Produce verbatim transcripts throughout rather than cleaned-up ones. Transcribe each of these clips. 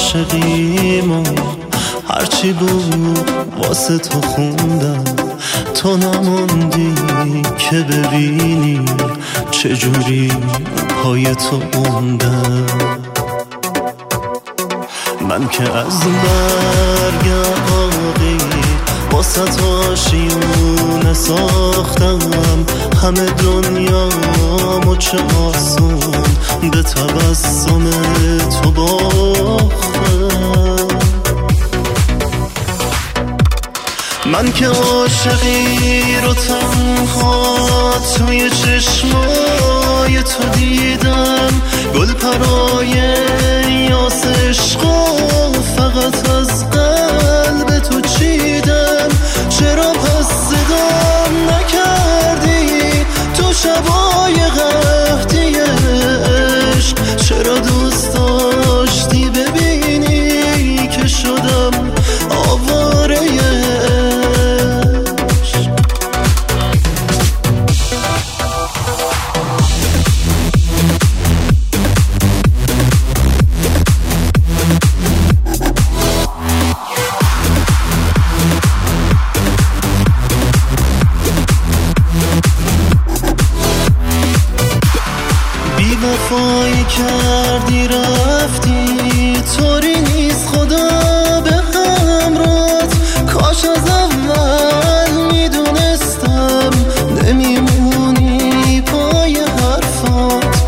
عاشقیمو هرچی بود واسه تو خوندم، تو نموندی که ببینی چجوری پای تو موندم. من که از مرگ عاقی واسه تو آشیونه ساختم، همه دنیامو چه آسون به تبسم تو باختم. من که عاشقی رو تنها توی چشمای تو دیدم، گل پرای یاس عشقا فقط از قلب تو چیدم. چرا پس صدام نکردی تو شبای قحطی عشق؟ چرا دوست داشتی ببینی که شدم آواره وفایی کردی رفتی، طوری نیست خدا به همرات. کاش از اول میدونستم نمیمونی پای حرفات.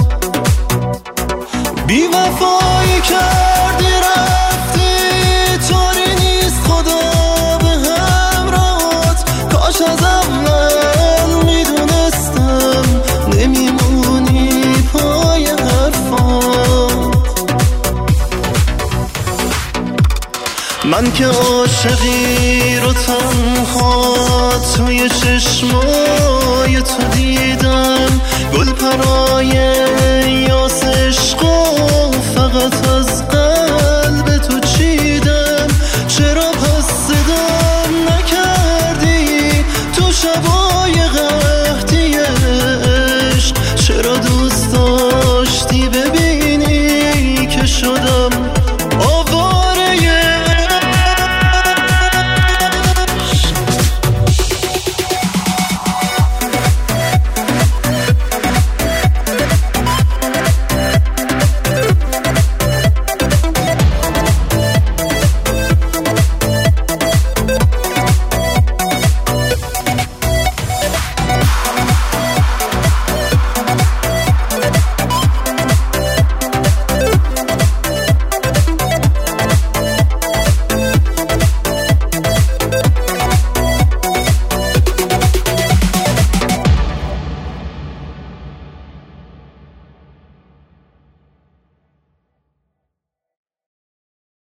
بی وفایی کردی رفتی، طوری نیست خدا به همرات. کاش از اول میدونستم نمیمونی پای حرفات. من که عاشقی رو تنها توی چشمات